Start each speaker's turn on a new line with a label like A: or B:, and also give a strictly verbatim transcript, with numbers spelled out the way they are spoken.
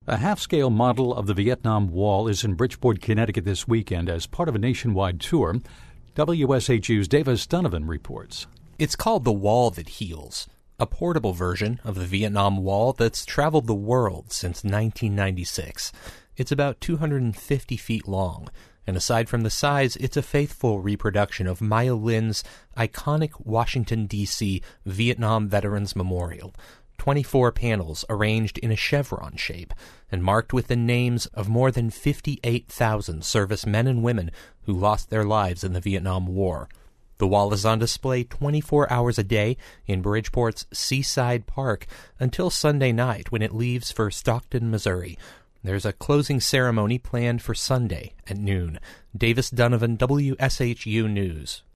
A: A half-scale model of the Vietnam Wall is in Bridgeport, Connecticut this weekend as part of a nationwide tour. W S H U's Davis Donovan reports.
B: It's called The Wall That Heals, a portable version of the Vietnam Wall that's traveled the world since nineteen ninety-six. It's about two hundred fifty feet long, and aside from the size, it's a faithful reproduction of Maya Lin's iconic Washington, D C Vietnam Veterans Memorial. twenty-four panels arranged in a chevron shape and marked with the names of more than fifty-eight thousand servicemen and women who lost their lives in the Vietnam War. The wall is on display twenty-four hours a day in Bridgeport's Seaside Park until Sunday night when it leaves for Stockton, Missouri. There's a closing ceremony planned for Sunday at noon. Davis Donovan, W S H U News.